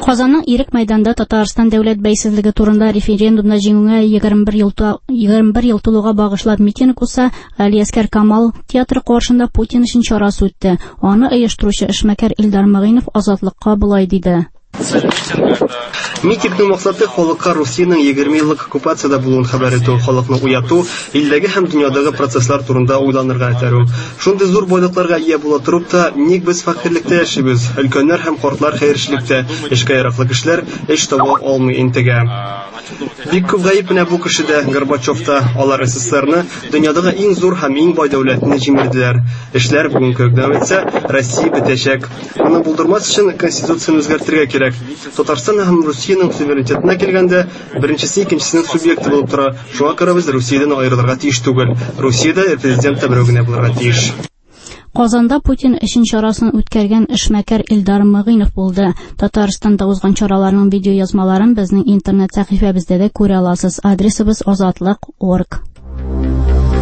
Казанның Ирек мәйданда Татарстан дәүләт бәйсезлеге турында референдумда җиңүгә 21 ел тулуга багышлап митинг узса, Алиаскар Камал театры каршында Путин өчен чарасы үтте. Аны оештыручы эшмәкәр Илдар Мөгинов Азатлыкка булай диде. Митингның максаты халыкка Русиянең 20 еллык оккупацияда булуын хәбәр итү, халыкны уяту, илдәге һәм дөньядагы процесслар турында уйланырга итерү. Шундый зур байлыкларга ия була торып та, ник без фәкыйрьлектә яшибез? Өлкәннәр һәм картлар хәерчелектә, эшкә яраклы кешеләр эш таба алмый интегә. Бик күп гаип менә бу кешедә, Горбачевта, алар СССРны дөньядагы иң зур һәм иң бай дәүләтне җимерделәр. Эшләр бүген көгдәм итсә, Россия бетәчәк. Моны булдырмас өчен конституцияны үзгәртергә кирәк. Татарстан һәм Русиянең суверенитетына килгәндә, беренчесе икенчесенең субъекты булып тора. Шуңа күрә без Русиядән аерылырга тиеш түгел. Русиядә президент берәү генә булырга тиеш. Казанда Путин өчен чарасын үткәргән эшмәкәр Илдар Мөгинов булды. Татарстанда узган чараларның видеоязмаларын безнең интернет сәхифәбездә дә күрә аласыз. Адресыбыз azatlык.org.